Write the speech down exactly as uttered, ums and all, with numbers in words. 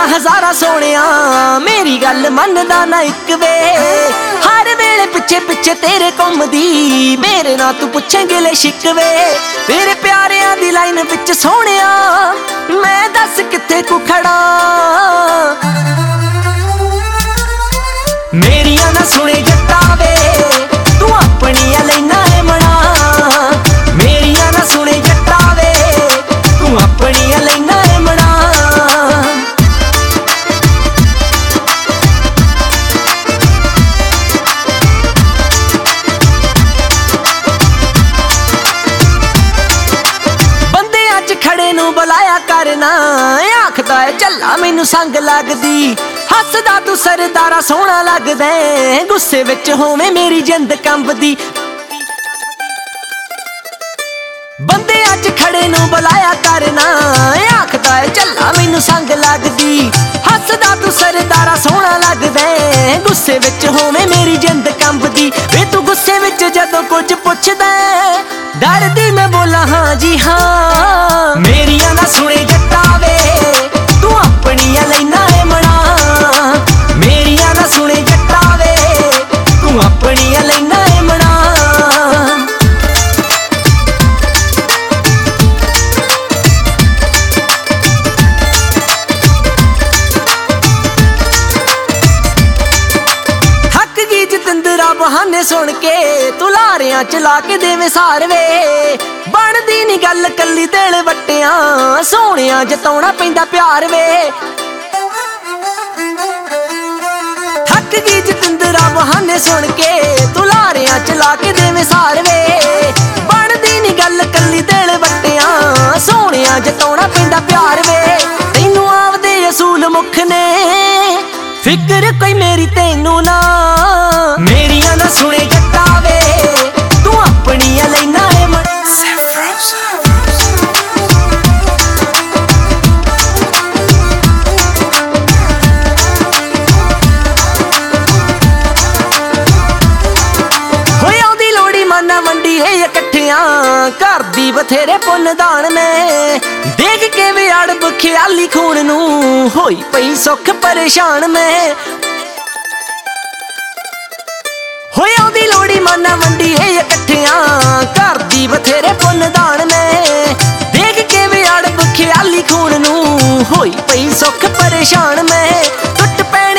दुनिया हजारा सोनिया मेरी गल मनदा ना इक वे। हर वेले पिछे पिछे तेरे घुमदी मेरे ना तू पुछे गिले शिकवे। तेरे प्यारियां दी लाइन विच सोनिया मैं दस किथे कु खड़ा। मेरिया ना सुने जट्टा वे तू अपनिया लैना है मना। मेरिया ना सुने जट्टा वे तू अपनिया लैना है मना। बंदे अज खड़े नू बुलाया करना आखदा है झल्ला मैनू संग लगदी। हसदा तू सरदारा सोहना लगदा है गुस्से विच होवे मेरी जिंद कंबदी। बंदे अज खड़े नू बुलाया करना आखदा है झल्ला मैनू संग लगदी। हसदा तू सरदारा सोहना लगदा है गुस्से विच होवे मेरी जिंद कंबदी। वे तू गुस्से विच जदों कुछ पुछदा डरदी मैं बोला हाँ जी हाँ। मेरिया ना सुने जट्टा वे तू अपनिया लैना है मना। मेरिया ना सुने जट्टा वे तू अपनिया लैना है मना। थक गई जतिंदरा बहाने सुन के तू लारियां चला के देवे सारवे। बनदी नी गल कल्ली दिल वट्टियां सोहणिया जताउणा पैंदा प्यार वे। थक गई जतिंदरा बहाने सुन के तू लारियां चला के देवे सारवे। बनदी नी गल कल्ली दिल वट्टियां सोहणिया जताउणा पैंदा प्यार वे। तैनू आवदे असूल मुख ने फिक्र कोई मेरी तैनू ना। मेरिया ना सुने जट्टा वे तू अपनिया लैना है मना। मंडी है इकट्ठियां घर दी बथेरे पुन दान ने। देख के भी अड़ब ख्याली खून नू होई पई सुख परेशान में। होए आउंदी लोड़ी माना मंडी है इकट्ठियां घर दी बथेरे पुन दान ने। देख के भी अड़ब ख्याली खून नू होई पई सुख परेशान में। टुट पे